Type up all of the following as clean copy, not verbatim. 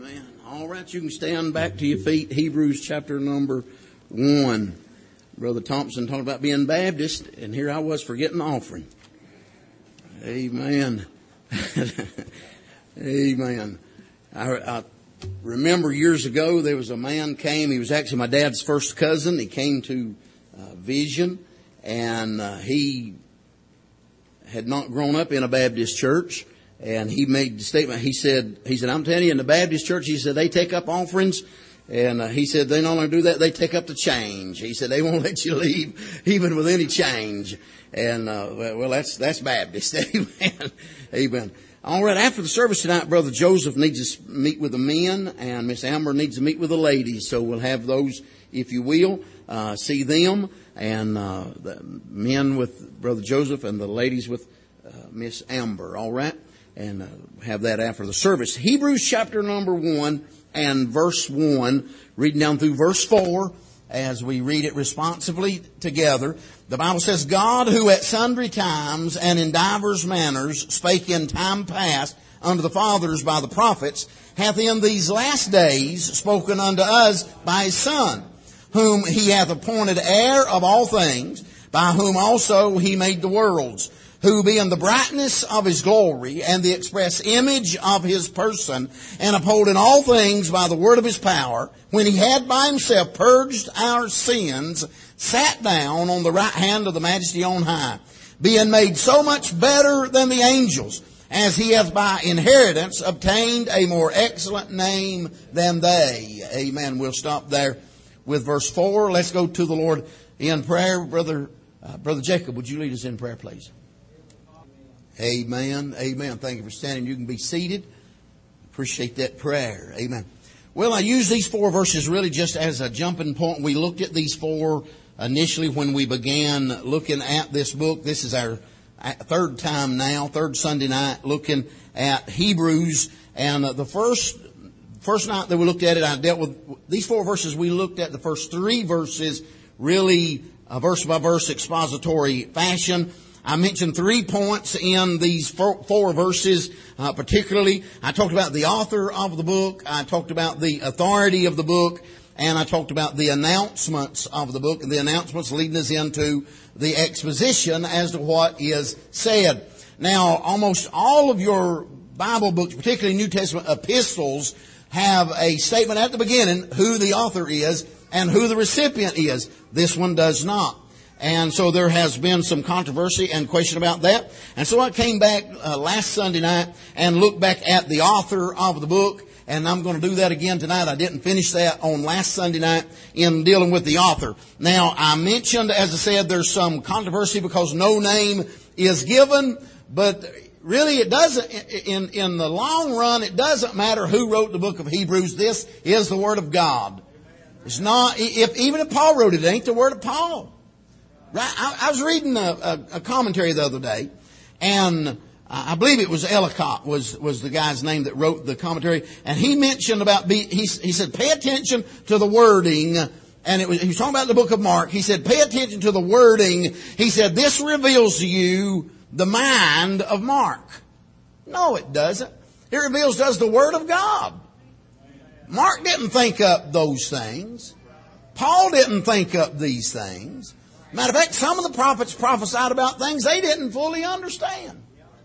Amen. All right, you can stand back to your feet. Hebrews chapter number 1. Brother Thompson talked about being Baptist, and here I was forgetting the offering. Amen. Amen. I remember years ago there was a man came. He was actually my dad's first cousin. He came to Vision, and he had not grown up in a Baptist church. And he made the statement. He said, I'm telling you, in the Baptist church, he said, they take up offerings. And he said, they not only do that, they take up the change. He said, they won't let you leave even with any change. And, well, that's Baptist. Amen. Amen. All right. After the service tonight, Brother Joseph needs to meet with the men, and Miss Amber needs to meet with the ladies. So we'll have those, if you will, see them, and the men with Brother Joseph and the ladies with Miss Amber. All right. And have that after the service. Hebrews chapter number 1 and verse 1, reading down through verse 4 as we read it responsively together. The Bible says, God, who at sundry times and in divers manners spake in time past unto the fathers by the prophets, hath in these last days spoken unto us by his Son, whom he hath appointed heir of all things, by whom also he made the worlds, who being the brightness of his glory and the express image of his person, and upholding all things by the word of his power, when he had by himself purged our sins, sat down on the right hand of the majesty on high, being made so much better than the angels, as he hath by inheritance obtained a more excellent name than they. Amen. We'll stop there with verse 4. Let's go to the Lord in prayer. Brother Jacob, would you lead us in prayer, please? Amen. Amen. Thank you for standing. You can be seated. Appreciate that prayer. Amen. Well, I use these 4 verses really just as a jumping point. We looked at these 4 initially when we began looking at this book. This is our third time now, third Sunday night, looking at Hebrews. And the first night that we looked at it, I dealt with these 4 verses. We looked at the first 3 verses, really verse by verse expository fashion. I mentioned 3 points in these 4 verses, particularly. I talked about the author of the book. I talked about the authority of the book. And I talked about the announcements of the book. And the announcements leading us into the exposition as to what is said. Now, almost all of your Bible books, particularly New Testament epistles, have a statement at the beginning who the author is and who the recipient is. This one does not. And so there has been some controversy and question about that. And so I came back last Sunday night and looked back at the author of the book. And I'm going to do that again tonight. I didn't finish that on last Sunday night in dealing with the author. Now, I mentioned, as I said, there's some controversy because no name is given. But really, it doesn't, in the long run, it doesn't matter who wrote the book of Hebrews. This is the Word of God. It's not, even if Paul wrote it, it ain't the Word of Paul. Right? I was reading a commentary the other day, and I believe it was Ellicott was the guy's name that wrote the commentary, and he mentioned about he said pay attention to the wording, and he was talking about the book of Mark. He said pay attention to the wording. He said this reveals to you the mind of Mark. No, it doesn't. It reveals to us the Word of God. Mark didn't think up those things. Paul didn't think up these things. Matter of fact, some of the prophets prophesied about things they didn't fully understand.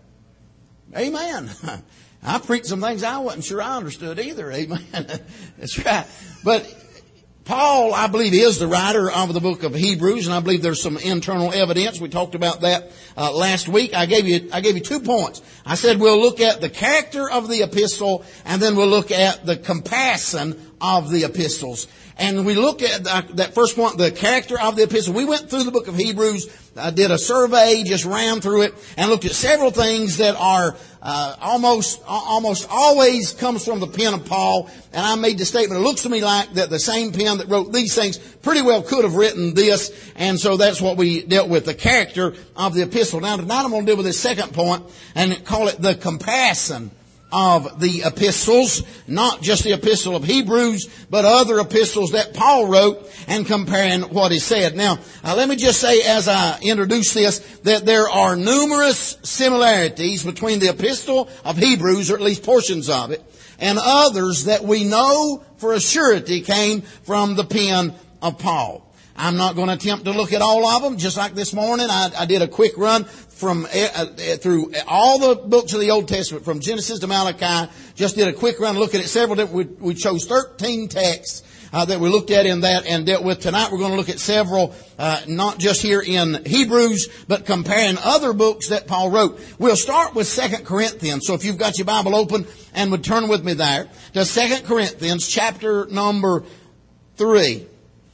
Amen. I preached some things I wasn't sure I understood either. Amen. That's right. But Paul, I believe, is the writer of the book of Hebrews, and I believe there's some internal evidence. We talked about that last week. I gave you 2 points. I said we'll look at the character of the epistle, and then we'll look at the comparison of the epistles. And we looked at that first point, the character of the epistle. We went through the book of Hebrews, did a survey, just ran through it, and looked at several things that are almost always comes from the pen of Paul. And I made the statement, it looks to me like that the same pen that wrote these things pretty well could have written this. And so that's what we dealt with, the character of the epistle. Now tonight I'm going to deal with this second point and call it the comparison of the epistles, not just the epistle of Hebrews, but other epistles that Paul wrote, and comparing what is said. Now, let me just say as I introduce this, that there are numerous similarities between the epistle of Hebrews, or at least portions of it, and others that we know for a surety came from the pen of Paul. I'm not going to attempt to look at all of them. Just like this morning, I did a quick run through all the books of the Old Testament, from Genesis to Malachi. Just did a quick run looking at several different. We chose 13 texts that we looked at in that and dealt with. Tonight we're going to look at several, not just here in Hebrews, but comparing other books that Paul wrote. We'll start with 2 Corinthians. So if you've got your Bible open and would turn with me there to 2 Corinthians chapter number 3.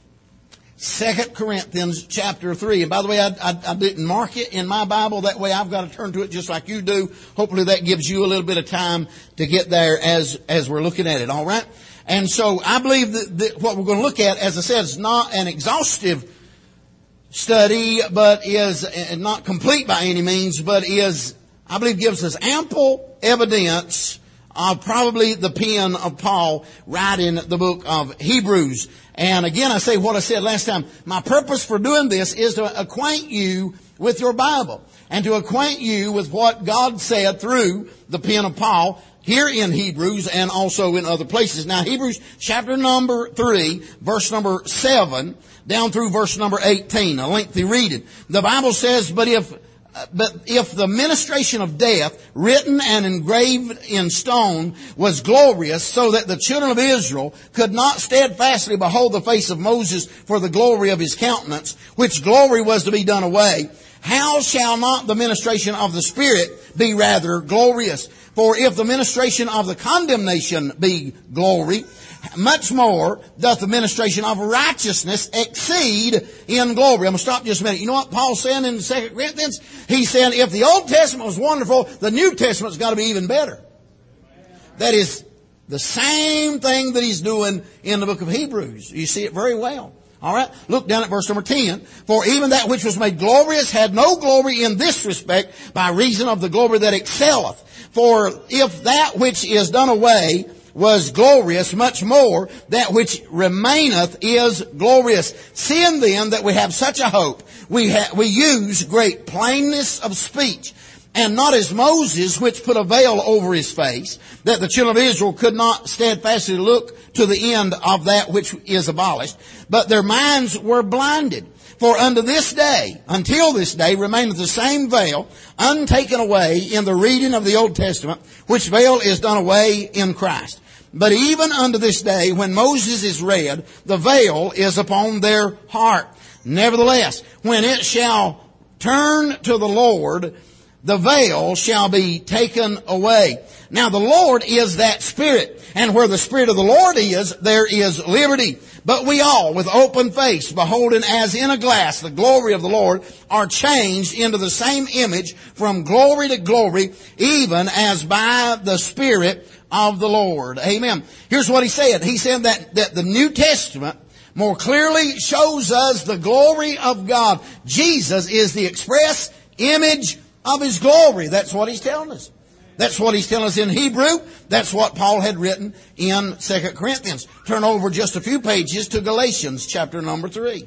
2 Corinthians chapter 3. And by the way, I didn't mark it in my Bible. That way I've got to turn to it just like you do. Hopefully that gives you a little bit of time to get there as we're looking at it. All right? And so I believe that what we're going to look at, as I said, is not an exhaustive study, but is not complete by any means, but is, I believe, gives us ample evidence of probably the pen of Paul writing the book of Hebrews. And again, I say what I said last time. My purpose for doing this is to acquaint you with your Bible and to acquaint you with what God said through the pen of Paul here in Hebrews and also in other places. Now, Hebrews chapter number 3, verse number 7, down through verse number 18, a lengthy reading. The Bible says, But if the ministration of death, written and engraved in stone, was glorious, so that the children of Israel could not steadfastly behold the face of Moses for the glory of his countenance, which glory was to be done away, how shall not the ministration of the Spirit be rather glorious? For if the ministration of the condemnation be glory, much more doth the ministration of righteousness exceed in glory. I'm going to stop just a minute. You know what Paul's saying in 2 Corinthians? He's saying if the Old Testament was wonderful, the New Testament's got to be even better. That is the same thing that he's doing in the book of Hebrews. You see it very well. All right? Look down at verse number 10. For even that which was made glorious had no glory in this respect by reason of the glory that excelleth. For if that which is done away was glorious, much more that which remaineth is glorious. Seeing then that we have such a hope, we use great plainness of speech, and not as Moses, which put a veil over his face, that the children of Israel could not steadfastly look to the end of that which is abolished, but their minds were blinded. For until this day, remaineth the same veil, untaken away in the reading of the Old Testament, which veil is done away in Christ. But even unto this day, when Moses is read, the veil is upon their heart. Nevertheless, when it shall turn to the Lord, the veil shall be taken away. Now the Lord is that Spirit, and where the Spirit of the Lord is, there is liberty. But we all, with open face, beholding as in a glass the glory of the Lord, are changed into the same image from glory to glory, even as by the Spirit of the Lord. Amen. Here's what he said. He said that the New Testament more clearly shows us the glory of God. Jesus is the express image of His glory. That's what He's telling us. That's what He's telling us in Hebrew. That's what Paul had written in 2 Corinthians. Turn over just a few pages to Galatians chapter number 3.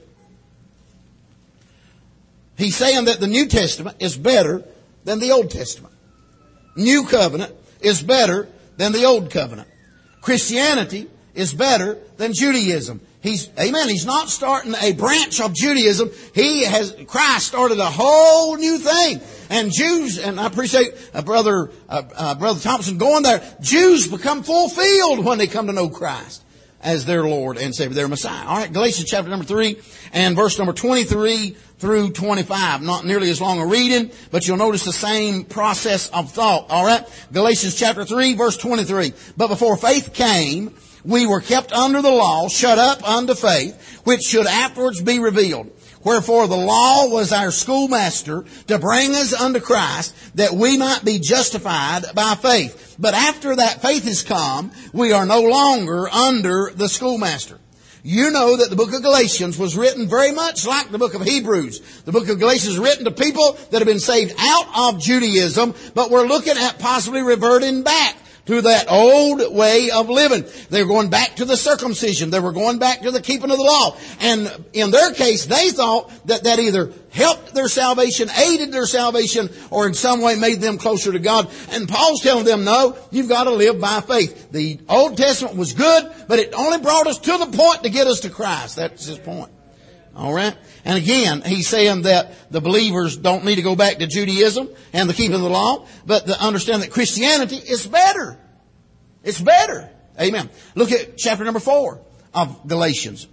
He's saying that the New Testament is better than the Old Testament. New covenant is better than the Old covenant. Christianity is better than Judaism. He's not starting a branch of Judaism. Christ started a whole new thing. And Jews, and I appreciate Brother Thompson going there, Jews become fulfilled when they come to know Christ as their Lord and Savior, their Messiah. All right, Galatians chapter number 3 and verse number 23 through 25. Not nearly as long a reading, but you'll notice the same process of thought. All right, Galatians chapter 3 verse 23. But before faith came, we were kept under the law, shut up unto faith, which should afterwards be revealed. Wherefore the law was our schoolmaster to bring us unto Christ, that we might be justified by faith. But after that faith is come, we are no longer under the schoolmaster. You know that the book of Galatians was written very much like the book of Hebrews. The book of Galatians is written to people that have been saved out of Judaism, but we're looking at possibly reverting back to that old way of living. They were going back to the circumcision. They were going back to the keeping of the law. And in their case, they thought that either helped their salvation, aided their salvation, or in some way made them closer to God. And Paul's telling them, no, you've got to live by faith. The Old Testament was good, but it only brought us to the point to get us to Christ. That's his point. All right? And again, he's saying that the believers don't need to go back to Judaism and the keeping of the law, but to understand that Christianity is better. It's better. Amen. Look at chapter number 4 of Galatians.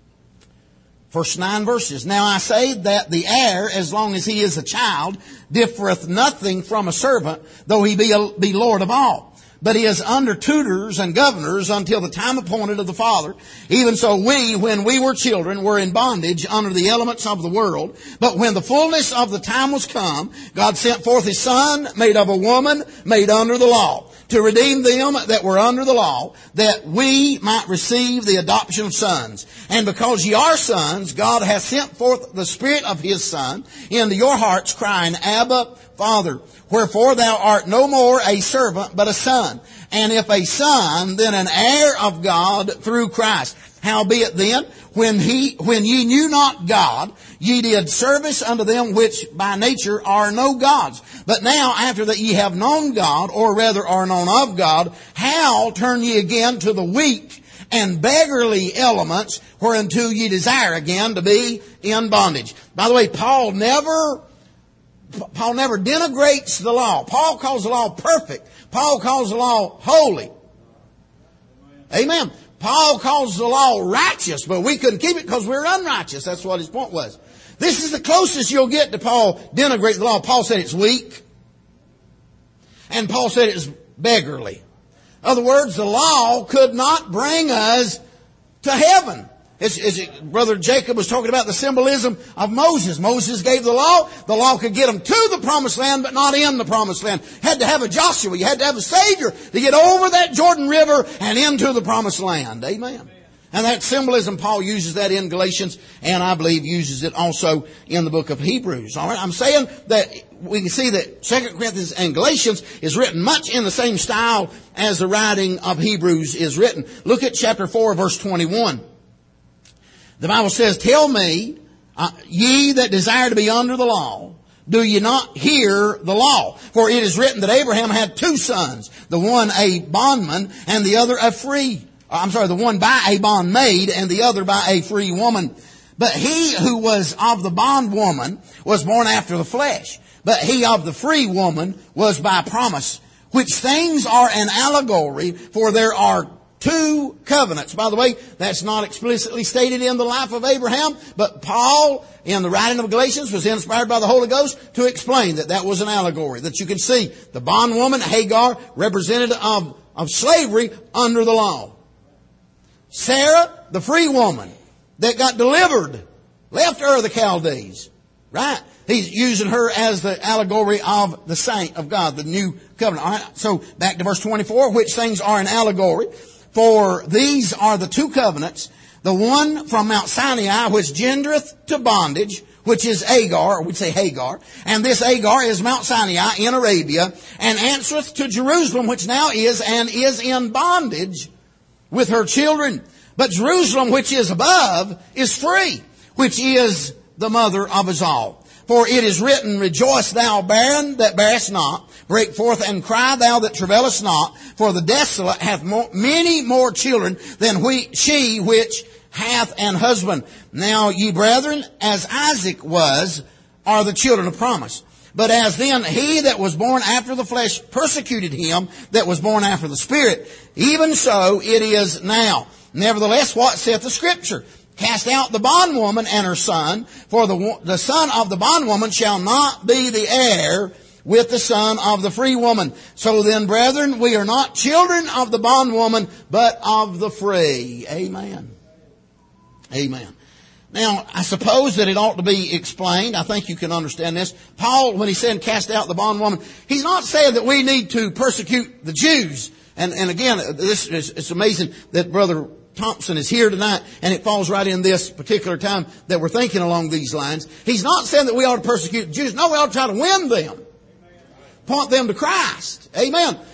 First 9 verses. Now I say that the heir, as long as he is a child, differeth nothing from a servant, though he be Lord of all. But he is under tutors and governors until the time appointed of the Father. Even so we, when we were children, were in bondage under the elements of the world. But when the fullness of the time was come, God sent forth His Son, made of a woman, made under the law, to redeem them that were under the law, that we might receive the adoption of sons. And because ye are sons, God hath sent forth the Spirit of His Son into your hearts, crying, Abba, Father. Wherefore thou art no more a servant, but a son. And if a son, then an heir of God through Christ. Howbeit then, when ye knew not God, ye did service unto them which by nature are no gods. But now, after that ye have known God, or rather are known of God, how turn ye again to the weak and beggarly elements, whereunto ye desire again to be in bondage? By the way, Paul never denigrates the law. Paul calls the law perfect. Paul calls the law holy. Amen. Paul calls the law righteous, but we couldn't keep it because we were unrighteous. That's what his point was. This is the closest you'll get to Paul denigrating the law. Paul said it's weak. And Paul said it's beggarly. In other words, the law could not bring us to heaven. Brother Jacob was talking about the symbolism of Moses. Moses gave the law. The law could get them to the promised land, but not in the promised land. Had to have a Joshua. You had to have a Savior to get over that Jordan River and into the promised land. Amen. And that symbolism, Paul uses that in Galatians, and I believe uses it also in the book of Hebrews. All right, I'm saying that we can see that 2 Corinthians and Galatians is written much in the same style as the writing of Hebrews is written. Look at chapter 4, verse 21. The Bible says, Tell me, ye that desire to be under the law, do ye not hear the law? For it is written that Abraham had 2 sons, the one a bondman and the other a free. The one by a bondmaid and the other by a free woman. But he who was of the bondwoman was born after the flesh. But he of the free woman was by promise, which things are an allegory, for there are 2 covenants. By the way, that's not explicitly stated in the life of Abraham, but Paul, in the writing of Galatians, was inspired by the Holy Ghost to explain that was an allegory. That you can see the bondwoman, Hagar, representative of slavery under the law. Sarah, the free woman that got delivered, left Ur of the Chaldees. Right? He's using her as the allegory of the saint of God, the new covenant. All right. So back to verse 24, which things are an allegory. For these are the 2 covenants, the one from Mount Sinai, which gendereth to bondage, which is Agar, or we'd say Hagar. And this Agar is Mount Sinai in Arabia, and answereth to Jerusalem, which now is and is in bondage with her children. But Jerusalem, which is above, is free, which is the mother of us all. For it is written, Rejoice thou barren that bearest not, break forth and cry thou that travailest not, for the desolate hath many more children than she which hath an husband. Now ye brethren, as Isaac was, are the children of promise. But as then he that was born after the flesh persecuted him that was born after the Spirit, even so it is now. Nevertheless, what saith the Scripture? Cast out the bondwoman and her son, for the son of the bondwoman shall not be the heir with the son of the free woman. So then, brethren, we are not children of the bondwoman, but of the free. Amen. Amen. Now, I suppose that it ought to be explained. I think you can understand this. Paul, when he said cast out the bondwoman, he's not saying that we need to persecute the Jews. And again, it's amazing that Brother Thompson is here tonight, and it falls right in this particular time that we're thinking along these lines. He's not saying that we ought to persecute the Jews. No, we ought to try to win them. Point them to Christ. Amen.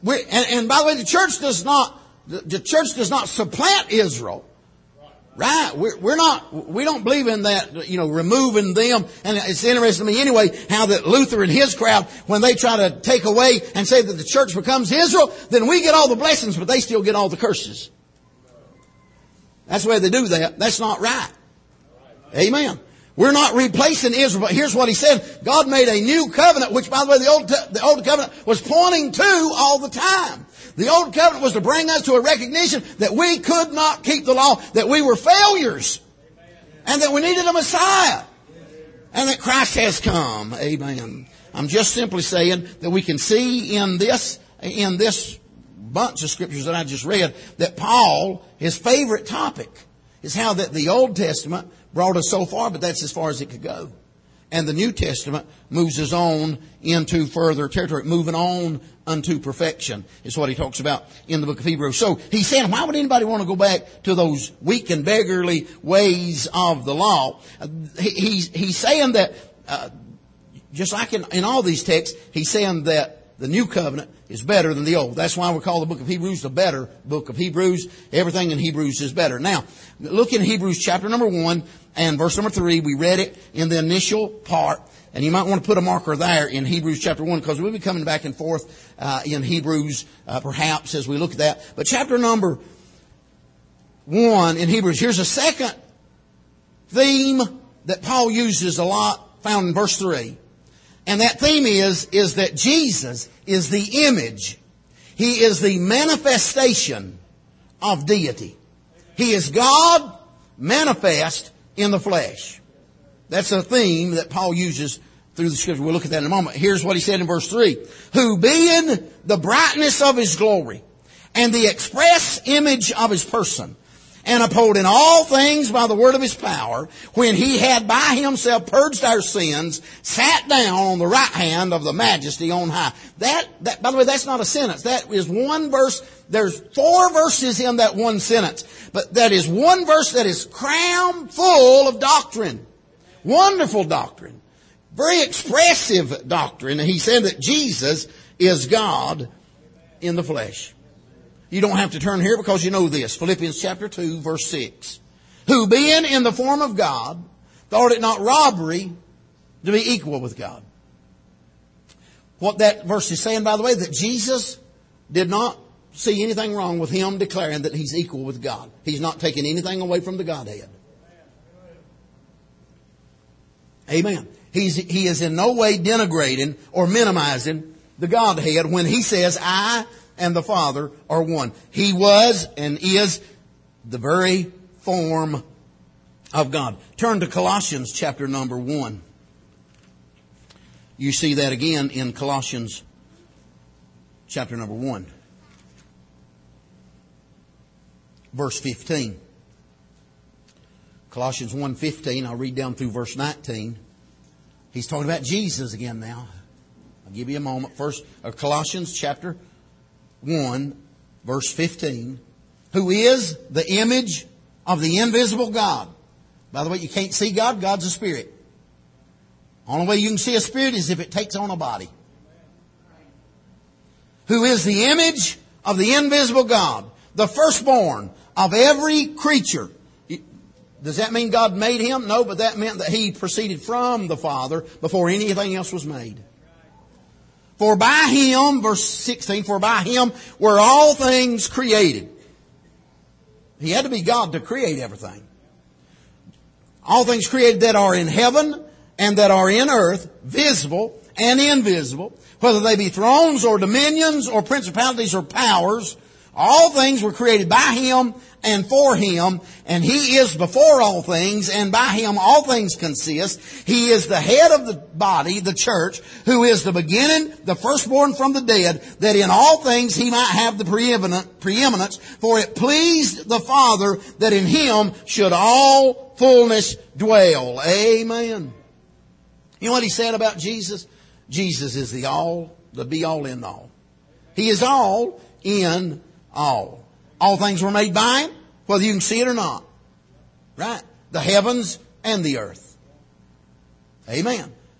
And by the way, the church does not supplant Israel. Right? We don't believe in that, removing them. And it's interesting to me anyway, how that Luther and his crowd, when they try to take away and say that the church becomes Israel, then we get all the blessings, but they still get all the curses. That's the way they do that. That's not right. Amen. We're not replacing Israel, but here's what he said. God made a new covenant, which by the way, the old covenant was pointing to all the time. The old covenant was to bring us to a recognition that we could not keep the law, that we were failures, and that we needed a Messiah, and that Christ has come. Amen. I'm just simply saying that we can see in this bunch of scriptures that I just read, that Paul, his favorite topic is how that the Old Testament brought us so far, but that's as far as it could go. And the New Testament moves us on into further territory, moving on unto perfection, is what he talks about in the book of Hebrews. So he's saying, why would anybody want to go back to those weak and beggarly ways of the law? He's saying that, just like in all these texts, he's saying that the new covenant is better than the old. That's why we call the book of Hebrews the better book of Hebrews. Everything in Hebrews is better. Now, look in Hebrews chapter number 1 and verse number 3. We read it in the initial part. And you might want to put a marker there in Hebrews chapter 1, because we'll be coming back and forth in Hebrews perhaps as we look at that. But chapter number 1 in Hebrews, here's a second theme that Paul uses a lot, found in verse 3. And that theme is that Jesus is the image. He is the manifestation of deity. He is God manifest in the flesh. That's a theme that Paul uses through the scripture. We'll look at that in a moment. Here's what he said in verse 3. Who being the brightness of his glory and the express image of his person, and upholding all things by the word of his power, when he had by himself purged our sins, sat down on the right hand of the majesty on high. That, by the way, that's not a sentence. That is one verse. There's 4 verses in that one sentence. But that is one verse that is crammed full of doctrine. Wonderful doctrine. Very expressive doctrine. And he said that Jesus is God in the flesh. You don't have to turn here because you know this. Philippians chapter 2 verse 6. Who being in the form of God, thought it not robbery to be equal with God. What that verse is saying, by the way, that Jesus did not see anything wrong with him declaring that he's equal with God. He's not taking anything away from the Godhead. Amen. He is in no way denigrating or minimizing the Godhead when he says, I and the Father are one. He was and is the very form of God. Turn to Colossians chapter number 1. You see that again in Colossians chapter number 1. Verse 15. Colossians 1:15. I'll read down through verse 19. He's talking about Jesus again now. I'll give you a moment. First, Colossians chapter 1, verse 15, who is the image of the invisible God. By the way, you can't see God. God's a spirit. Only way you can see a spirit is if it takes on a body. Who is the image of the invisible God, the firstborn of every creature. Does that mean God made him? No, but that meant that he proceeded from the Father before anything else was made. For by him, verse 16, for by him were all things created. He had to be God to create everything. All things created that are in heaven and that are in earth, visible and invisible, whether they be thrones or dominions or principalities or powers, all things were created by him and for him, and he is before all things, and by him all things consist. He is the head of the body, the church, who is the beginning, the firstborn from the dead, that in all things he might have the preeminence. For it pleased the Father that in him should all fullness dwell. Amen. You know what he said about Jesus? Jesus is the be all in all. He is all in all. All things were made by him, whether you can see it or not. Right? The heavens and the earth. Amen.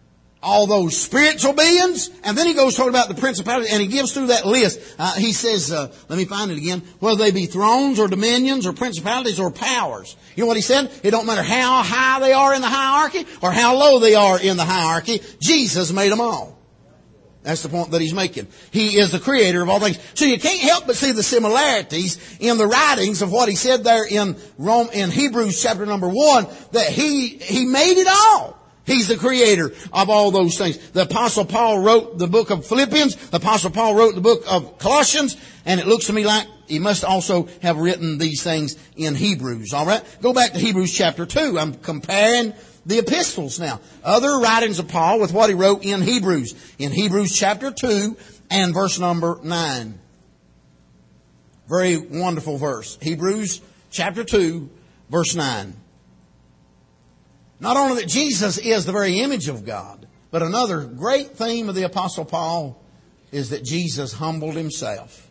all those spiritual beings, and then he goes talking about the principalities, and he gives through that list. He says, let me find it again, whether they be thrones or dominions or principalities or powers. You know what he said? It don't matter how high they are in the hierarchy or how low they are in the hierarchy. Jesus made them all. That's the point that he's making. He is the creator of all things. So you can't help but see the similarities in the writings of what he said there in Hebrews chapter number 1, that he made it all. He's the creator of all those things. The Apostle Paul wrote the book of Philippians. The Apostle Paul wrote the book of Colossians. And it looks to me like he must also have written these things in Hebrews. All right? Go back to Hebrews chapter 2. I'm comparing the epistles now. Other writings of Paul with what he wrote in Hebrews. In Hebrews chapter 2 and verse number 9. Very wonderful verse. Hebrews chapter 2, verse 9. Not only that Jesus is the very image of God, but another great theme of the Apostle Paul is that Jesus humbled himself.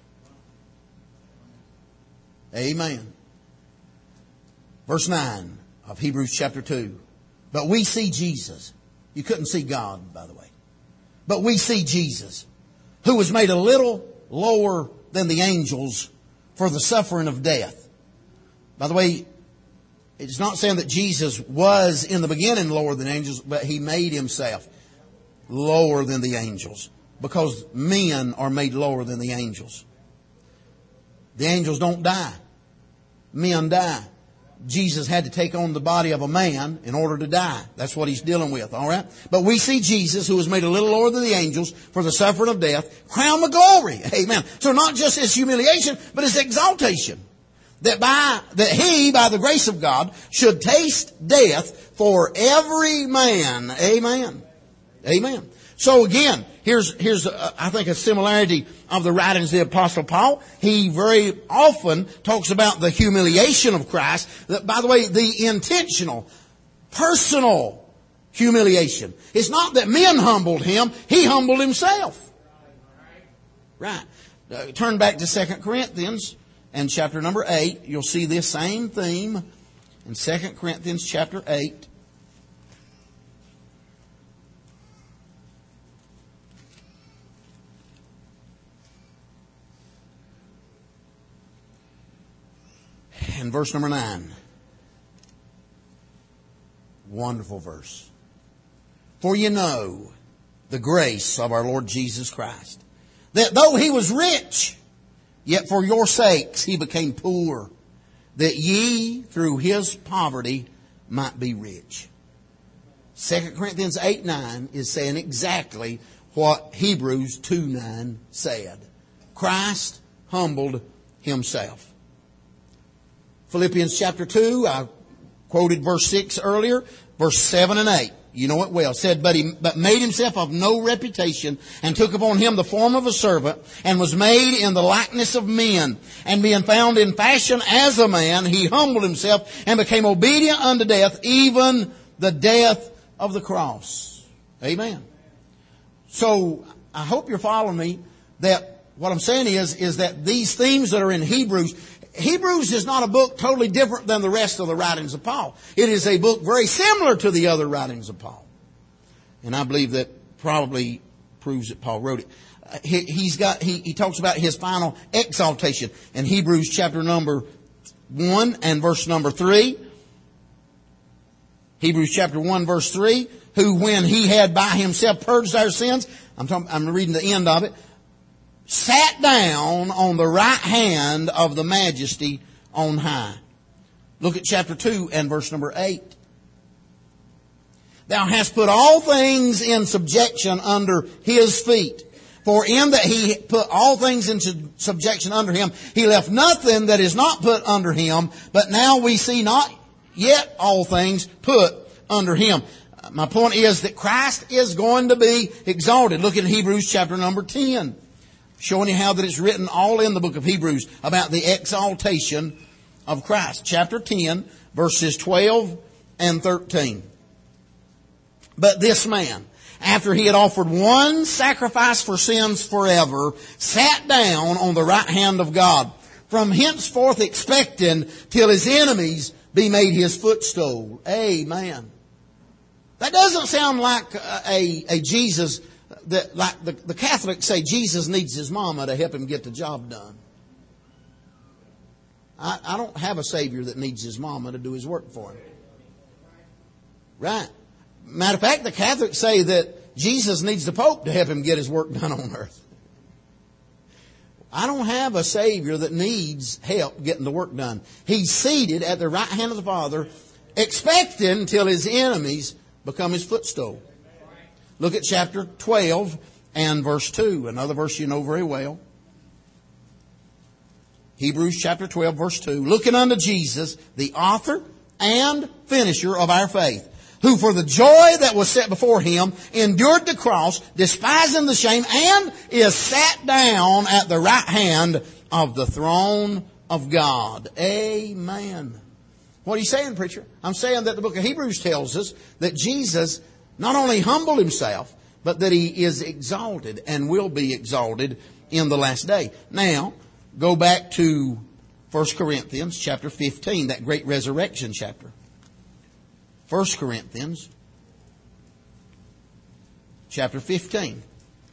Amen. Verse 9 of Hebrews chapter 2. But we see Jesus. You couldn't see God, by the way. But we see Jesus, who was made a little lower than the angels for the suffering of death. By the way, it's not saying that Jesus was in the beginning lower than angels, but he made himself lower than the angels. Because men are made lower than the angels. The angels don't die. Men die. Jesus had to take on the body of a man in order to die. That's what he's dealing with, all right? But we see Jesus, who was made a little lower than the angels for the suffering of death, crowned with glory. Amen. So not just his humiliation, but his exaltation. That he, by the grace of God, should taste death for every man. Amen. Amen. So again, here's I think a similarity of the writings of the Apostle Paul. He very often talks about the humiliation of Christ. That, by the way, the intentional, personal humiliation. It's not that men humbled him. He humbled himself. Right. Turn back to 2 Corinthians. And chapter number 8, you'll see this same theme in 2 Corinthians chapter 8. And verse number 9. Wonderful verse. For you know the grace of our Lord Jesus Christ, that though he was rich, yet for your sakes he became poor, that ye through his poverty might be rich. 2 Corinthians 8:9 is saying exactly what Hebrews 2:9 said. Christ humbled himself. Philippians chapter 2, I quoted verse 6 earlier, verse 7 and 8. You know it well. Said, but made himself of no reputation, and took upon him the form of a servant, and was made in the likeness of men. And being found in fashion as a man, he humbled himself, and became obedient unto death, even the death of the cross. Amen. So, I hope you're following me, that what I'm saying is that these themes that are in Hebrews is not a book totally different than the rest of the writings of Paul. It is a book very similar to the other writings of Paul. And I believe that probably proves that Paul wrote it. He talks about his final exaltation in Hebrews chapter number 1 and verse number 3. Hebrews chapter 1 verse 3. Who when he had by himself purged our sins, I'm reading the end of it, sat down on the right hand of the majesty on high. Look at chapter 2 and verse number 8. Thou hast put all things in subjection under his feet. For in that he put all things into subjection under him, he left nothing that is not put under him. But now we see not yet all things put under him. My point is that Christ is going to be exalted. Look at Hebrews chapter number 10. Showing you how that it's written all in the book of Hebrews about the exaltation of Christ. Chapter 10, verses 12 and 13. But this man, after he had offered one sacrifice for sins forever, sat down on the right hand of God, from henceforth expecting till his enemies be made his footstool. Amen. That doesn't sound like a Jesus that, like the Catholics say, Jesus needs his mama to help him get the job done. I don't have a Savior that needs his mama to do his work for him. Right. Matter of fact, the Catholics say that Jesus needs the Pope to help him get his work done on earth. I don't have a Savior that needs help getting the work done. He's seated at the right hand of the Father, expecting until his enemies become his footstool. Look at chapter 12 and verse 2. Another verse you know very well. Hebrews chapter 12 verse 2. Looking unto Jesus, the author and finisher of our faith, who for the joy that was set before him endured the cross, despising the shame, and is sat down at the right hand of the throne of God. Amen. What are you saying, preacher? I'm saying that the book of Hebrews tells us that Jesus not only humbled himself, but that he is exalted and will be exalted in the last day. Now, go back to 1 Corinthians chapter 15, that great resurrection chapter. 1 Corinthians chapter 15.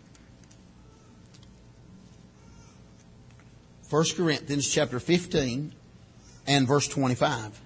1 Corinthians chapter 15 and verse 25.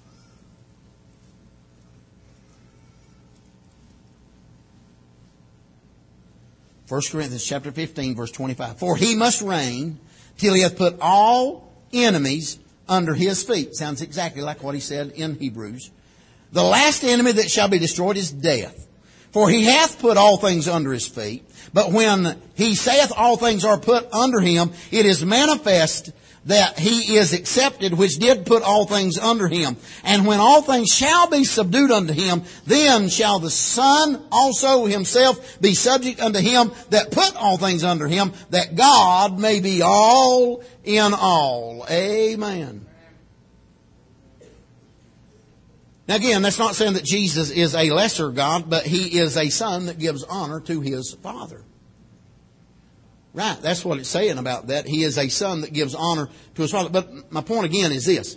First Corinthians chapter 15 verse 25. For he must reign till he hath put all enemies under his feet. Sounds exactly like what he said in Hebrews. The last enemy that shall be destroyed is death. For he hath put all things under his feet. But when he saith all things are put under him, it is manifest that he is accepted which did put all things under him. And when all things shall be subdued unto him, then shall the Son also himself be subject unto him that put all things under him, that God may be all in all. Amen. Now again, that's not saying that Jesus is a lesser God, but he is a Son that gives honor to his Father. Right, that's what it's saying about that. He is a Son that gives honor to his Father. But my point again is this.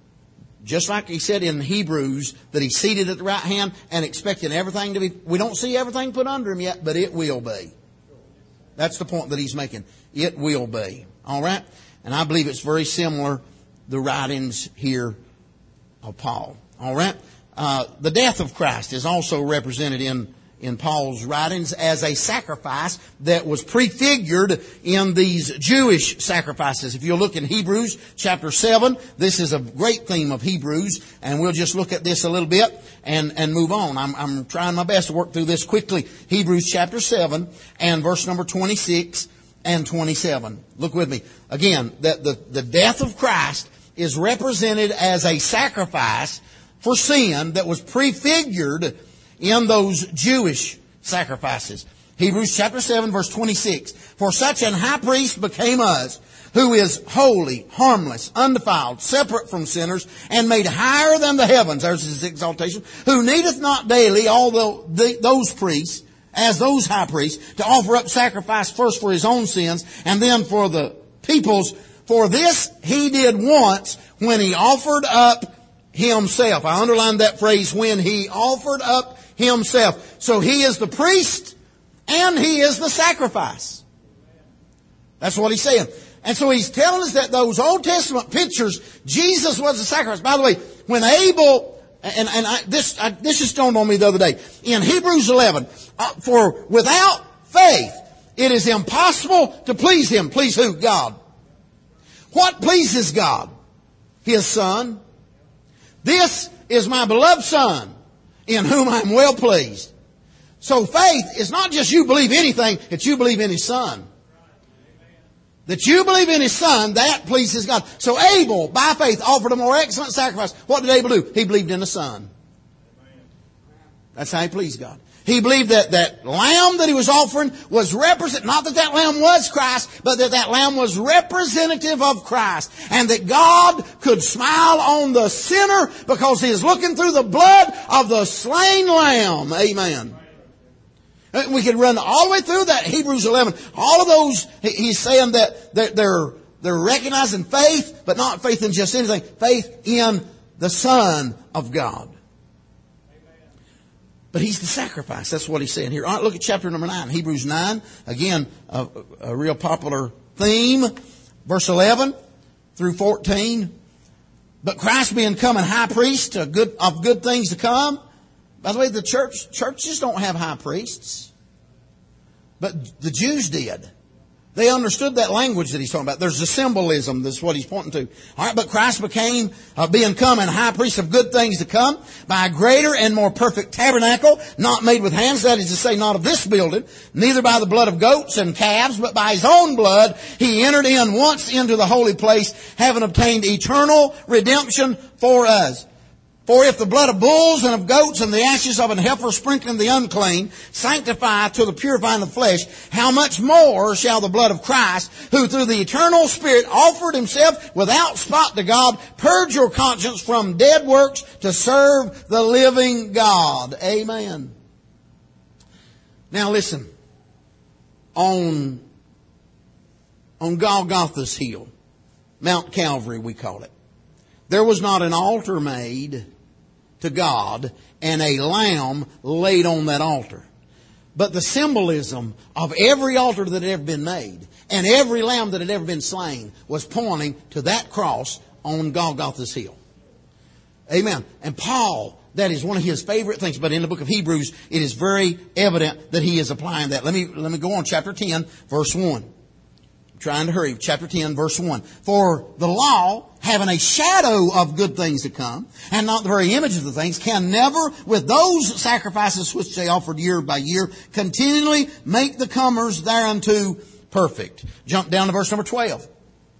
Just like he said in Hebrews that he's seated at the right hand and expecting everything to be... We don't see everything put under him yet, but it will be. That's the point that he's making. It will be. All right? And I believe it's very similar, the writings here of Paul. All right? The death of Christ is also represented in Paul's writings as a sacrifice that was prefigured in these Jewish sacrifices. If you look in Hebrews chapter 7, this is a great theme of Hebrews, and we'll just look at this a little bit and move on. I'm trying my best to work through this quickly. Hebrews chapter 7 and verse number 26 and 27. Look with me. Again, that the death of Christ is represented as a sacrifice for sin that was prefigured in those Jewish sacrifices. Hebrews chapter 7 verse 26. For such an high priest became us, who is holy, harmless, undefiled, separate from sinners, and made higher than the heavens. There's his exaltation. Who needeth not daily, although those priests, as those high priests, to offer up sacrifice first for his own sins, and then for the people's. For this he did once, when he offered up himself. I underlined that phrase, when he offered up himself. So he is the priest and he is the sacrifice. That's what he's saying. And so he's telling us that those Old Testament pictures, Jesus was the sacrifice. By the way, when Abel, this just dawned on me the other day. In Hebrews 11, for without faith, it is impossible to please him. Please who? God. What pleases God? His Son. This is my beloved Son, in whom I am well pleased. So faith is not just you believe anything, it's you believe in His Son. That you believe in His Son, that pleases God. So Abel, by faith, offered a more excellent sacrifice. What did Abel do? He believed in the Son. That's how he pleased God. He believed that lamb that he was offering was not that lamb was Christ, but that lamb was representative of Christ. And that God could smile on the sinner because He is looking through the blood of the slain lamb. Amen. We could run all the way through that Hebrews 11. All of those, he's saying that they're recognizing faith, but not faith in just anything. Faith in the Son of God. But He's the sacrifice. That's what He's saying here. All right, look at chapter number 9. Hebrews 9. Again, a real popular theme. Verse 11 through 14. But Christ being come and high priest of good things to come. By the way, the churches don't have high priests. But the Jews did. They understood that language that he's talking about. There's a symbolism. That's what he's pointing to. All right, but Christ became, being come and high priest of good things to come by a greater and more perfect tabernacle, not made with hands, that is to say, not of this building, neither by the blood of goats and calves, but by His own blood, He entered in once into the holy place, having obtained eternal redemption for us. For if the blood of bulls and of goats and the ashes of an heifer sprinkling the unclean sanctify to the purifying of the flesh, how much more shall the blood of Christ, who through the eternal Spirit offered Himself without spot to God, purge your conscience from dead works to serve the living God. Amen. Now listen. On Golgotha's hill, Mount Calvary we call it, there was not an altar made to God and a lamb laid on that altar. But the symbolism of every altar that had ever been made and every lamb that had ever been slain was pointing to that cross on Golgotha's hill. Amen. And Paul, that is one of his favorite things, but in the book of Hebrews, it is very evident that he is applying that. Let me go on, chapter 10, verse 1. Trying to hurry. Chapter 10, verse 1. For the law, having a shadow of good things to come, and not the very image of the things, can never, with those sacrifices which they offered year by year, continually make the comers thereunto perfect. Jump down to verse number 12.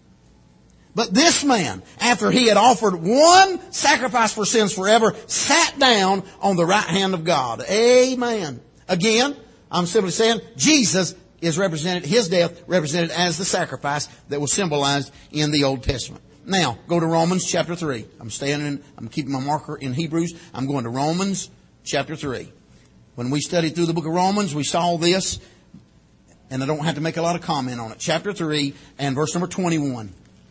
But this man, after he had offered one sacrifice for sins forever, sat down on the right hand of God. Amen. Again, I'm simply saying, Jesus is represented, His death represented as the sacrifice that was symbolized in the Old Testament. Now, go to Romans chapter 3. I'm keeping my marker in Hebrews. I'm going to Romans chapter 3. When we studied through the book of Romans, we saw this, and I don't have to make a lot of comment on it. Chapter 3 and verse number 21.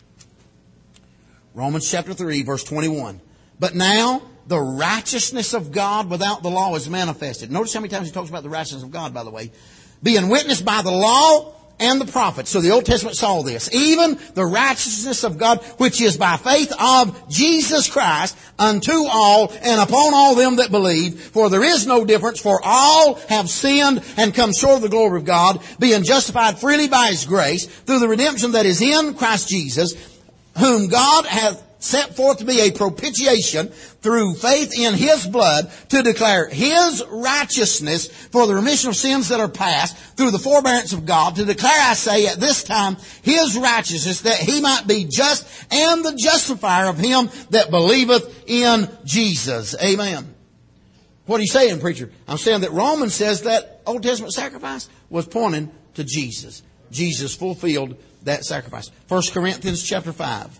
Romans chapter 3, verse 21. But now, the righteousness of God without the law is manifested. Notice how many times he talks about the righteousness of God, by the way. Being witnessed by the law and the prophets. So the Old Testament saw this. Even the righteousness of God, which is by faith of Jesus Christ, unto all and upon all them that believe. For there is no difference, for all have sinned and come short of the glory of God, being justified freely by His grace, through the redemption that is in Christ Jesus, whom God hath set forth to be a propitiation through faith in His blood, to declare His righteousness for the remission of sins that are past, through the forbearance of God, to declare, I say, at this time, His righteousness, that He might be just and the justifier of him that believeth in Jesus. Amen. What are you saying, preacher? I'm saying that Romans says that Old Testament sacrifice was pointing to Jesus. Jesus fulfilled that sacrifice. 1 Corinthians chapter 5.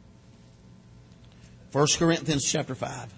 1 Corinthians chapter 5.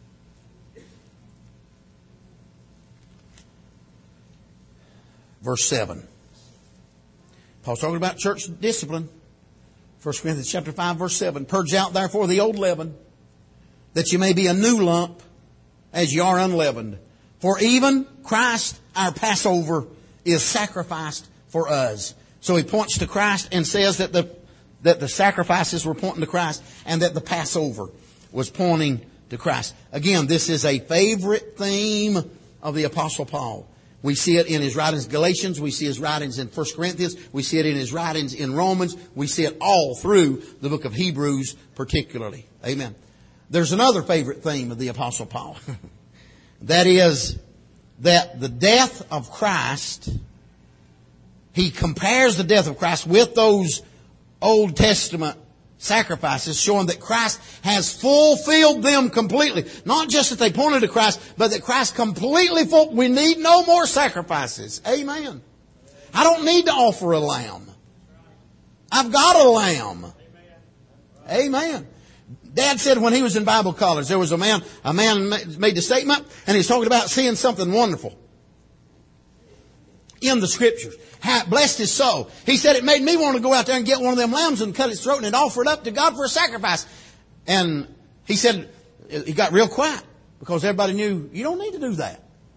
Verse 7. Paul's talking about church discipline. 1 Corinthians chapter 5, verse 7. Purge out therefore the old leaven, that you may be a new lump, as you are unleavened. For even Christ, our Passover, is sacrificed for us. So he points to Christ and says that the sacrifices were pointing to Christ, and that the Passover was pointing to Christ. Again, this is a favorite theme of the Apostle Paul. We see it in his writings in Galatians. We see his writings in 1 Corinthians. We see it in his writings in Romans. We see it all through the book of Hebrews particularly. Amen. There's another favorite theme of the Apostle Paul. That is that the death of Christ, he compares the death of Christ with those Old Testament sacrifices, showing that Christ has fulfilled them completely. Not just that they pointed to Christ, but that Christ completely fulfilled. We need no more sacrifices. Amen. I don't need to offer a lamb. I've got a lamb. Amen. Dad said when he was in Bible college, there was a man made the statement, and he was talking about seeing something wonderful in the Scriptures. How it blessed his soul. He said it made me want to go out there and get one of them lambs and cut its throat and offer it up to God for a sacrifice. And he said he got real quiet because everybody knew you don't need to do that.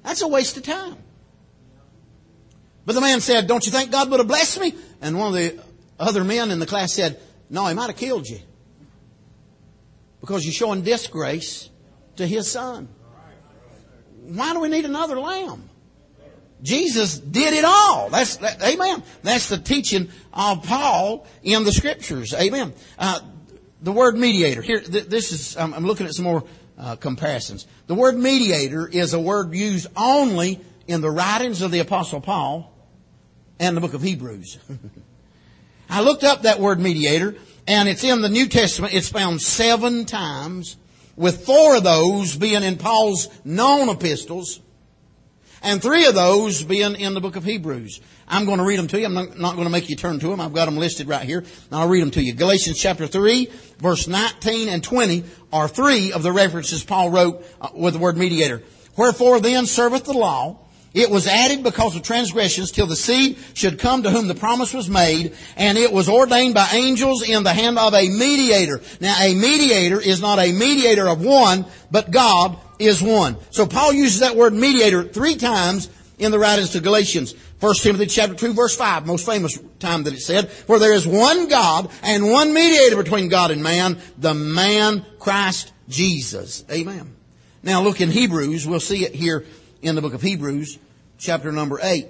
That's a waste of time. But the man said, don't you think God would have blessed me? And one of the other men in the class said, no, He might have killed you. Because you're showing disgrace to His Son. Why do we need another lamb? Jesus did it all. Amen. That's the teaching of Paul in the Scriptures. Amen. The word mediator. Here, this is, I'm looking at some more comparisons. The word mediator is a word used only in the writings of the Apostle Paul and the book of Hebrews. I looked up that word mediator, and it's in the New Testament. It's found 7 times, with 4 of those being in Paul's known epistles, and 3 of those being in the book of Hebrews. I'm going to read them to you. I'm not going to make you turn to them. I've got them listed right here. And I'll read them to you. Galatians chapter 3, verse 19 and 20 are 3 of the references Paul wrote with the word mediator. Wherefore then serveth the law. It was added because of transgressions till the seed should come to whom the promise was made, and it was ordained by angels in the hand of a mediator. Now, a mediator is not a mediator of one, but God is one. So Paul uses that word mediator 3 times in the writings to Galatians. 1 Timothy chapter 2 verse 5, most famous time that it said, for there is one God and one mediator between God and man, the man Christ Jesus. Amen. Now look in Hebrews, we'll see it here in the book of Hebrews, chapter number 8.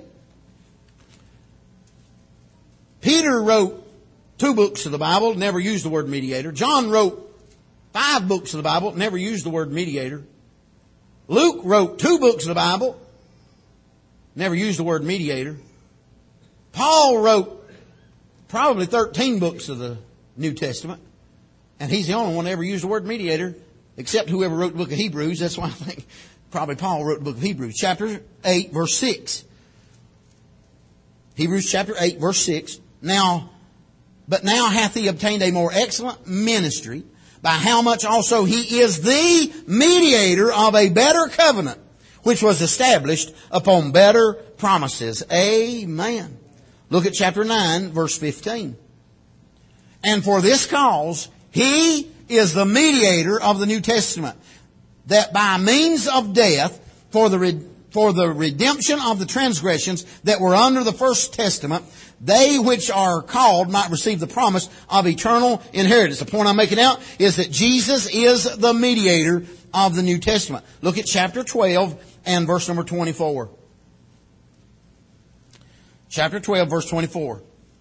Peter wrote 2 books of the Bible, never used the word mediator. John wrote 5 books of the Bible, never used the word mediator. Luke wrote 2 books of the Bible, never used the word mediator. Paul wrote probably 13 books of the New Testament, and he's the only one that ever used the word mediator, except whoever wrote the book of Hebrews. That's why I think probably Paul wrote the book of Hebrews. Chapter 8, verse 6. Hebrews chapter 8, verse 6. But now hath he obtained a more excellent ministry, by how much also he is the mediator of a better covenant, which was established upon better promises. Amen. Look at chapter 9, verse 15. And for this cause, he is the mediator of the New Testament, that by means of death, for the redemption of the transgressions that were under the first testament, they which are called might receive the promise of eternal inheritance. The point I'm making out is that Jesus is the mediator of the New Testament. Look at chapter 12 and verse number 24. Chapter 12, verse 24.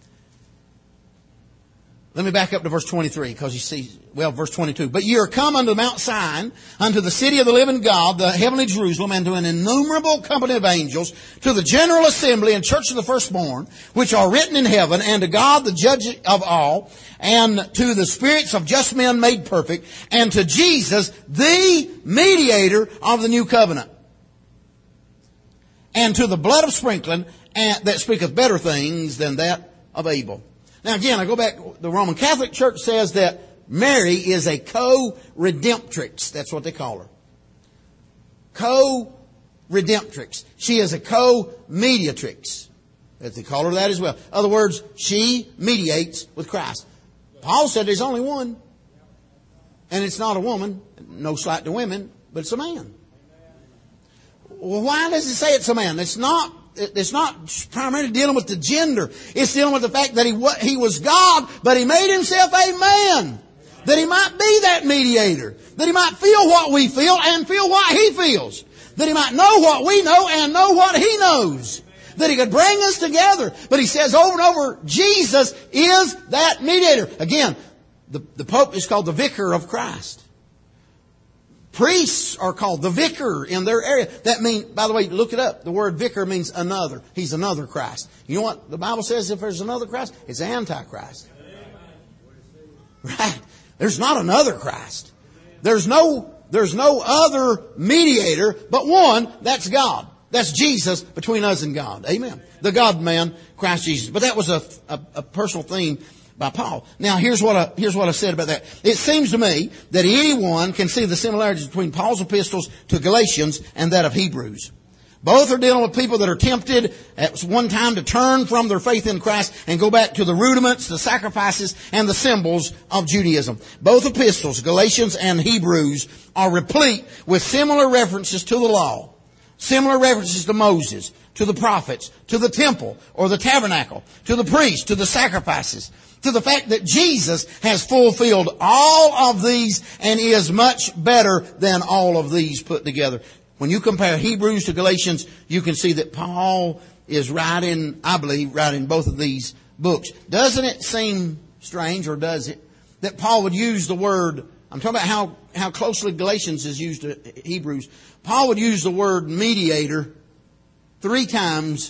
Let me back up to verse 23, because you see, verse 22. But ye are come unto Mount Zion, unto the city of the living God, the heavenly Jerusalem, and to an innumerable company of angels, to the general assembly and church of the firstborn, which are written in heaven, and to God the judge of all, and to the spirits of just men made perfect, and to Jesus, the mediator of the new covenant, and to the blood of sprinkling that speaketh better things than that of Abel. Now again, I go back, the Roman Catholic Church says that Mary is a co-redemptrix. That's what they call her. Co-redemptrix. She is a co-mediatrix. They call her that as well. In other words, she mediates with Christ. Paul said there's only one. And it's not a woman. No slight to women, but it's a man. Well, why does it say it's a man? It's not primarily dealing with the gender. It's dealing with the fact that he was God, but he made himself a man. That he might be that mediator. That he might feel what we feel and feel what he feels. That he might know what we know and know what he knows. That he could bring us together. But he says over and over, Jesus is that mediator. Again, the Pope is called the Vicar of Christ. Priests are called the vicar in their area. That means, by the way, look it up. The word vicar means another. He's another Christ. You know what the Bible says if there's another Christ? It's Antichrist. Right? There's not another Christ. There's no other mediator but one. That's God. That's Jesus between us and God. Amen. The God-man, Christ Jesus. But that was a personal theme by Paul. Now, here's what I said about that. It seems to me that anyone can see the similarities between Paul's epistles to Galatians and that of Hebrews. Both are dealing with people that are tempted at one time to turn from their faith in Christ and go back to the rudiments, the sacrifices, and the symbols of Judaism. Both epistles, Galatians and Hebrews, are replete with similar references to the law. Similar references to Moses, to the prophets, to the temple or the tabernacle, to the priests, to the sacrifices, to the fact that Jesus has fulfilled all of these and is much better than all of these put together. When you compare Hebrews to Galatians, you can see that Paul is writing, I believe, writing both of these books. Doesn't it seem strange, or does it, that Paul would use the word, I'm talking about how closely Galatians is used to Hebrews. Paul would use the word mediator three times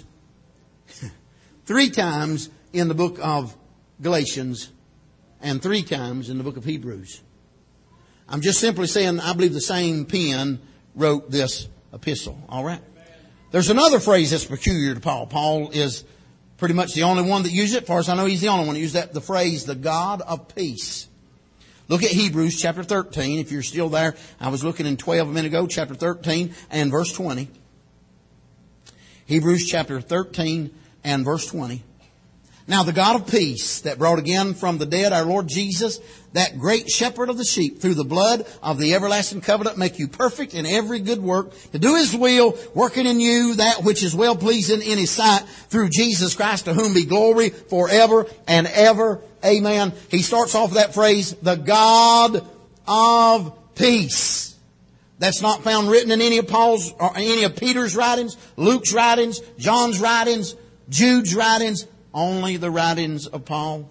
in the book of Galatians and three times in the book of Hebrews. I'm just simply saying I believe the same pen wrote this epistle. All right? There's another phrase that's peculiar to Paul. Paul is pretty much the only one that uses it. As far as I know, he's the only one that uses that, the phrase, the God of peace. Look at Hebrews chapter 13. If you're still there, I was looking in 12 a minute ago, chapter 13 and verse 20. Hebrews chapter 13 and verse 20. Now the God of peace that brought again from the dead our Lord Jesus, that great shepherd of the sheep, through the blood of the everlasting covenant, make you perfect in every good work, to do His will, working in you that which is well pleasing in His sight, through Jesus Christ, to whom be glory forever and ever. Amen. He starts off with that phrase, the God of peace. That's not found written in any of Paul's or any of Peter's writings, Luke's writings, John's writings, Jude's writings. Only the writings of Paul.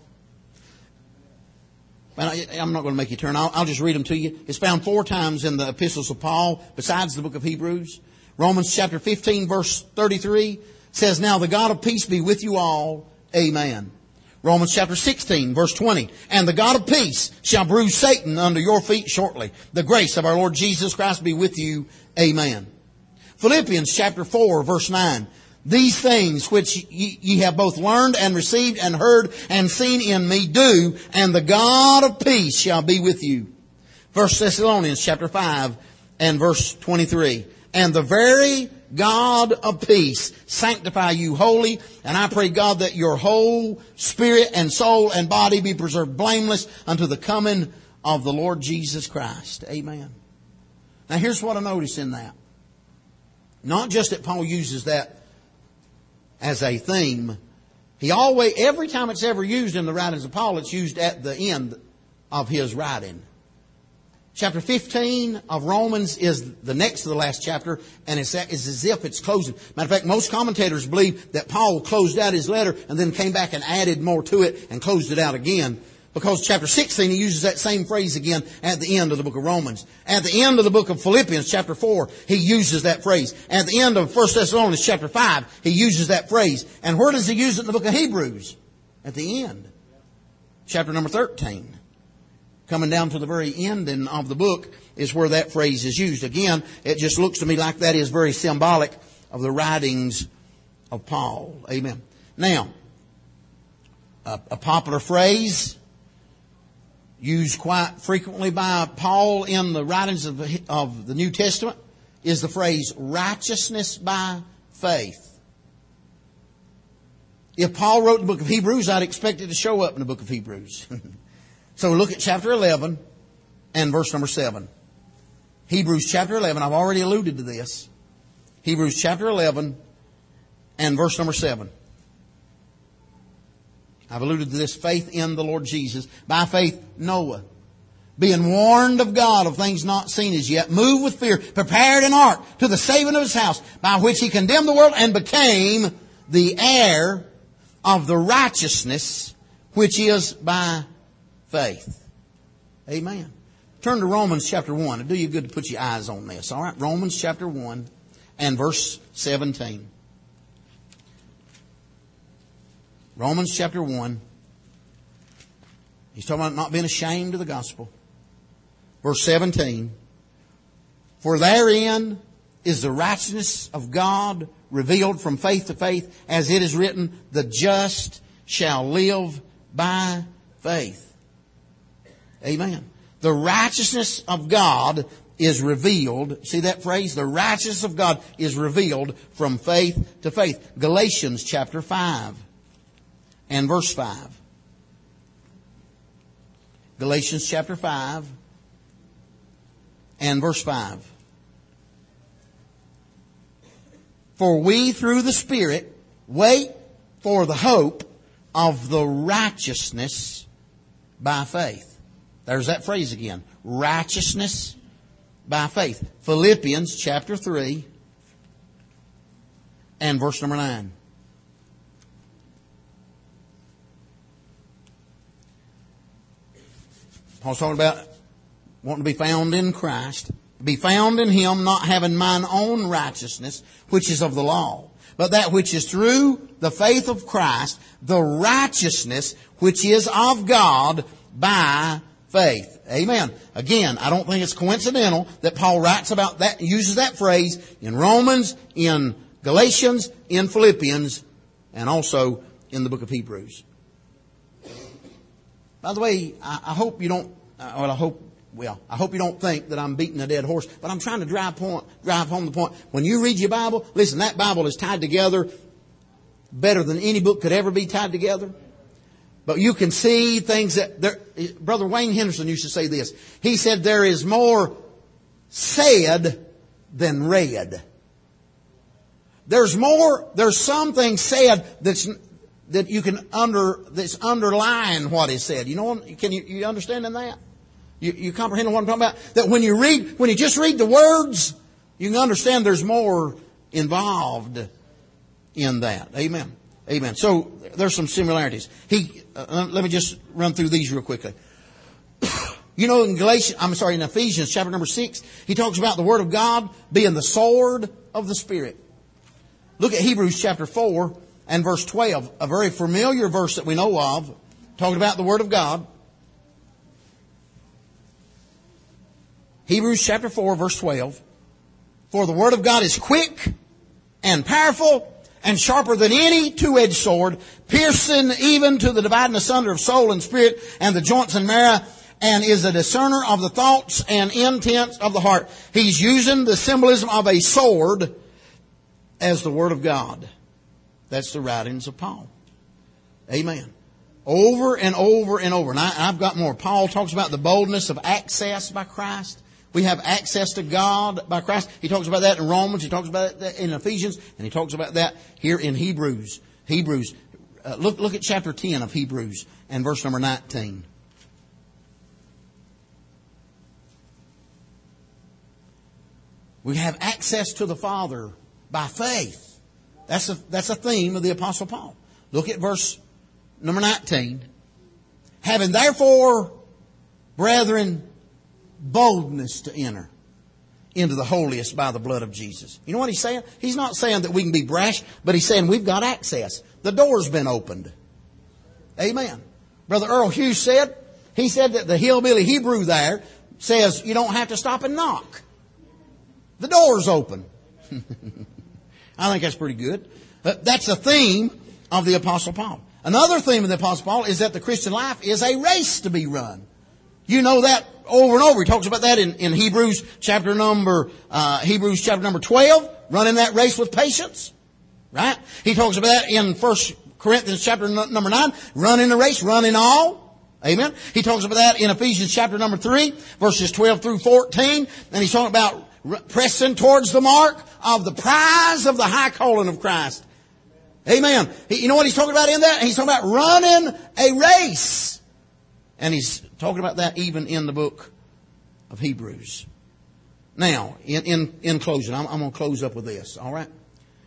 I'm not going to make you turn. I'll just read them to you. It's found 4 times in the epistles of Paul, besides the book of Hebrews. Romans chapter 15, verse 33 says, now the God of peace be with you all. Amen. Romans chapter 16, verse 20. And the God of peace shall bruise Satan under your feet shortly. The grace of our Lord Jesus Christ be with you. Amen. Philippians chapter 4, verse 9. These things which ye have both learned and received and heard and seen in me do, and the God of peace shall be with you. 1 Thessalonians chapter 5 and verse 23. And the very God of peace sanctify you wholly, and I pray God that your whole spirit and soul and body be preserved blameless unto the coming of the Lord Jesus Christ. Amen. Now here's what I notice in that. Not just that Paul uses that as a theme. He always, every time it's ever used in the writings of Paul, it's used at the end of his writing. Chapter 15 of Romans is the next to the last chapter, and it's as if it's closing. Matter of fact, most commentators believe that Paul closed out his letter and then came back and added more to it and closed it out again. Because chapter 16, he uses that same phrase again at the end of the book of Romans. At the end of the book of Philippians, chapter 4, he uses that phrase. At the end of 1 Thessalonians, chapter 5, he uses that phrase. And where does he use it in the book of Hebrews? At the end. Chapter number 13. Coming down to the very ending of the book is where that phrase is used. Again, it just looks to me like that is very symbolic of the writings of Paul. Amen. Now, a popular phrase used quite frequently by Paul in the writings of the New Testament is the phrase righteousness by faith. If Paul wrote the book of Hebrews, I'd expect it to show up in the book of Hebrews. So look at chapter 11 and verse number 7. Hebrews chapter 11, I've already alluded to this. Hebrews chapter 11 and verse number 7. I've alluded to this, faith in the Lord Jesus. By faith, Noah, being warned of God of things not seen as yet, moved with fear, prepared an ark to the saving of his house, by which he condemned the world and became the heir of the righteousness which is by faith. Amen. Turn to Romans chapter 1. It'll do you good to put your eyes on this. All right, Romans chapter 1 and verse 17. Romans chapter 1. He's talking about not being ashamed of the gospel. Verse 17. For therein is the righteousness of God revealed from faith to faith, as it is written, the just shall live by faith. Amen. The righteousness of God is revealed. See that phrase? The righteousness of God is revealed from faith to faith. Galatians chapter 5. And verse 5. Galatians chapter 5 and verse 5. For we through the Spirit wait for the hope of the righteousness by faith. There's that phrase again. Righteousness by faith. Philippians chapter 3 and verse number 9. Paul's talking about wanting to be found in Christ. Be found in Him, not having mine own righteousness, which is of the law, but that which is through the faith of Christ, the righteousness which is of God by faith. Amen. Again, I don't think it's coincidental that Paul writes about that, uses that phrase in Romans, in Galatians, in Philippians, and also in the book of Hebrews. By the way, I hope you don't, I hope you don't think that I'm beating a dead horse, but I'm trying to drive home the point. When you read your Bible, listen, that Bible is tied together better than any book could ever be tied together. But you can see things that Brother Wayne Henderson used to say this. He said there is more said than read. There's some things said that's underlying what is said. You know, you understanding that? You comprehend what I'm talking about? That when you just read the words, you can understand there's more involved in that. Amen. Amen. So there's some similarities. Let me just run through these real quickly. You know, in Ephesians chapter number 6, he talks about the Word of God being the sword of the Spirit. Look at Hebrews chapter 4 and verse 12, a very familiar verse that we know of, talking about the Word of God. Hebrews chapter 4 verse 12. For the Word of God is quick and powerful and sharper than any two-edged sword, piercing even to the dividing asunder of soul and spirit and the joints and marrow, and is a discerner of the thoughts and intents of the heart. He's using the symbolism of a sword as the Word of God. That's the writings of Paul. Amen. Over and over and over. And I've got more. Paul talks about the boldness of access by Christ. We have access to God by Christ. He talks about that in Romans. He talks about that in Ephesians. And he talks about that here in Hebrews. Look at chapter 10 of Hebrews and verse number 19. We have access to the Father by faith. That's a theme of the Apostle Paul. Look at verse number 19. Having therefore, brethren, boldness to enter into the holiest by the blood of Jesus. You know what he's saying? He's not saying that we can be brash, but he's saying we've got access. The door's been opened. Amen. Brother Earl Hughes said that the hillbilly Hebrew there says you don't have to stop and knock. The door's open. I think that's pretty good. That's a theme of the Apostle Paul. Another theme of the Apostle Paul is that the Christian life is a race to be run. You know that over and over. He talks about that in Hebrews chapter number 12, running that race with patience. Right? He talks about that in 1 Corinthians chapter number 9, running the race, running all. Amen. He talks about that in Ephesians chapter number 3, verses 12 through 14. And he's talking about pressing towards the mark of the prize of the high calling of Christ. Amen. You know what he's talking about in that? He's talking about running a race. And he's talking about that even in the book of Hebrews. Now, in closing, I'm going to close up with this. All right?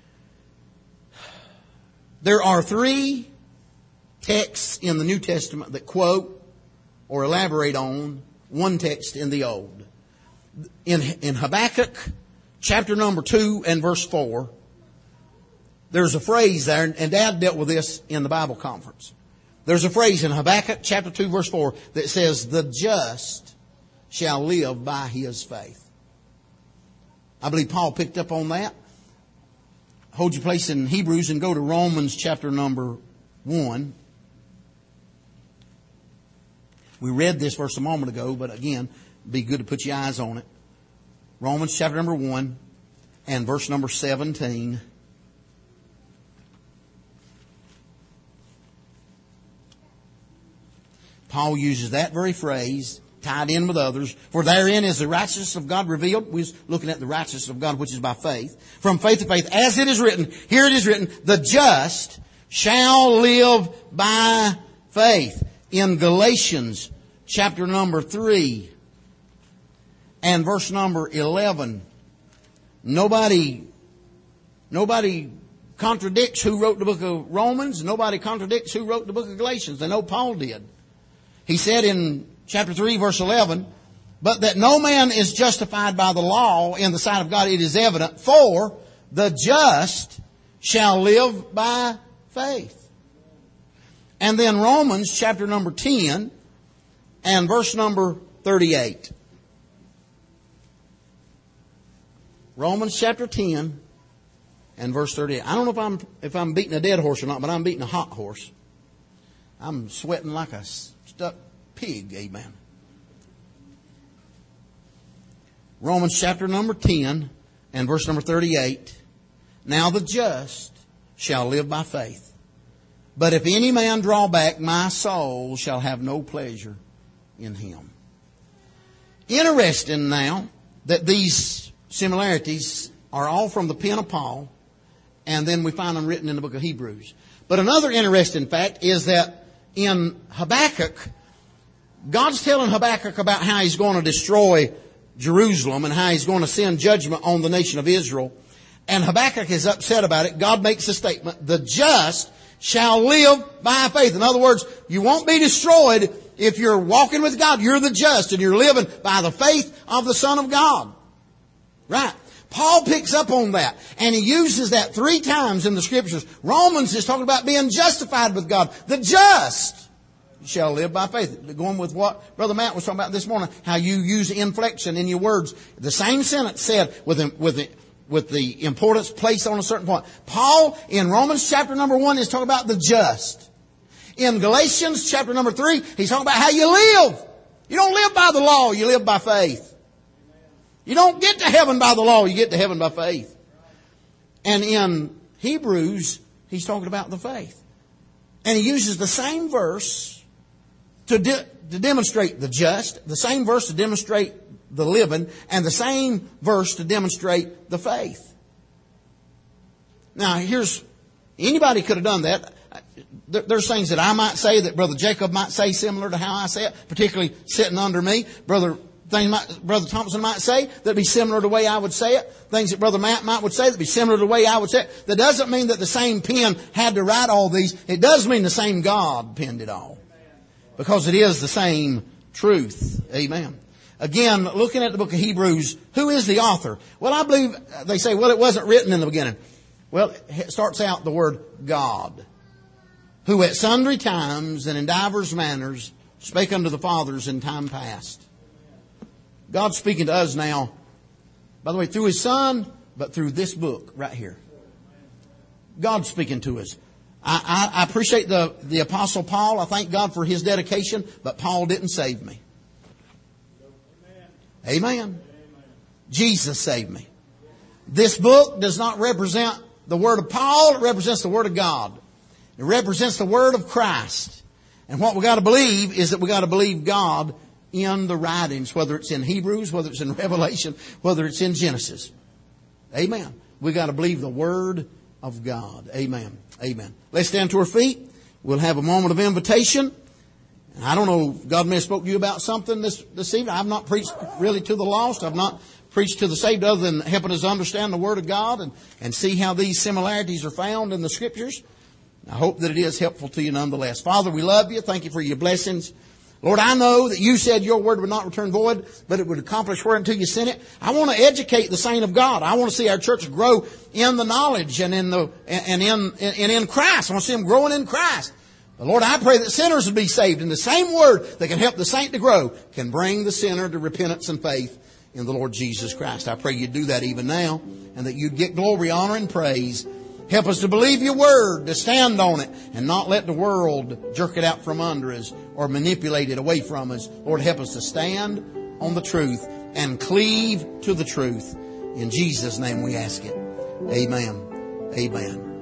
There are 3 texts in the New Testament that quote or elaborate on one text in the Old. In Habakkuk chapter number 2 and verse 4, there's a phrase there, and Dad dealt with this in the Bible conference. There's a phrase in Habakkuk chapter 2 verse 4 that says, the just shall live by his faith. I believe Paul picked up on that. Hold your place in Hebrews and go to Romans chapter number 1. We read this verse a moment ago, but again, it'd be good to put your eyes on it. Romans chapter number 1 and verse number 17. Paul uses that very phrase tied in with others. For therein is the righteousness of God revealed. We're looking at the righteousness of God, which is by faith. From faith to faith, as it is written, here it is written, the just shall live by faith. In Galatians chapter number 3 and verse number 11, nobody contradicts who wrote the book of Romans. Nobody contradicts who wrote the book of Galatians. They know Paul did. He said in chapter 3, verse 11, but that no man is justified by the law in the sight of God, it is evident, for the just shall live by faith. And then Romans chapter number 10 and verse number 38. Romans chapter 10 and verse 38. I don't know if I'm beating a dead horse or not, but I'm beating a hot horse. I'm sweating like a stuck pig. Amen. Romans chapter number 10 and verse number 38. Now the just shall live by faith. But if any man draw back, my soul shall have no pleasure in him. Interesting now that these similarities are all from the pen of Paul, and then we find them written in the book of Hebrews. But another interesting fact is that in Habakkuk, God's telling Habakkuk about how He's going to destroy Jerusalem and how He's going to send judgment on the nation of Israel. And Habakkuk is upset about it. God makes a statement, the just shall live by faith. In other words, you won't be destroyed if you're walking with God. You're the just and you're living by the faith of the Son of God. Right. Paul picks up on that and he uses that 3 times in the Scriptures. Romans is talking about being justified with God. The just shall live by faith. Going with what Brother Matt was talking about this morning, how you use inflection in your words. The same sentence said with the importance placed on a certain point. Paul in Romans chapter number 1 is talking about the just. In Galatians chapter number 3, he's talking about how you live. You don't live by the law, you live by faith. You don't get to heaven by the law, you get to heaven by faith. And in Hebrews, he's talking about the faith. And he uses the same verse to demonstrate the just, the same verse to demonstrate the living, and the same verse to demonstrate the faith. Now, anybody could have done that. There's things that I might say that Brother Jacob might say similar to how I say it, particularly sitting under me. Brother Thompson might say that'd be similar to the way I would say it. Things that Brother Matt would say that'd be similar to the way I would say it. That doesn't mean that the same pen had to write all these. It does mean the same God penned it all. Because it is the same truth. Amen. Again, looking at the book of Hebrews, who is the author? Well, I believe they say, well, it wasn't written in the beginning. Well, it starts out the word God, who at sundry times and in divers manners spake unto the fathers in time past. God's speaking to us now, by the way, through His Son, but through this book right here. God's speaking to us. I appreciate the Apostle Paul. I thank God for his dedication, but Paul didn't save me. Amen. Jesus saved me. This book does not represent the Word of Paul. It represents the Word of God. It represents the Word of Christ. And what we got to believe is that we got to believe God in the writings, whether it's in Hebrews, whether it's in Revelation, whether it's in Genesis. Amen. We got to believe the Word of God. Amen. Amen. Let's stand to our feet. We'll have a moment of invitation. I don't know, God may have spoke to you about something this evening. I've not preached really to the lost. I've not preached to the saved other than helping us understand the Word of God and see how these similarities are found in the Scriptures. I hope that it is helpful to you nonetheless. Father, we love you. Thank you for your blessings. Lord, I know that you said your word would not return void, but it would accomplish whereunto you sent it. I want to educate the saint of God. I want to see our church grow in the knowledge and in Christ. I want to see them growing in Christ. But Lord, I pray that sinners would be saved. And the same word that can help the saint to grow can bring the sinner to repentance and faith in the Lord Jesus Christ. I pray you'd do that even now, and that you'd get glory, honor, and praise. Help us to believe your word, to stand on it, and not let the world jerk it out from under us or manipulate it away from us. Lord, help us to stand on the truth and cleave to the truth. In Jesus' name we ask it. Amen. Amen.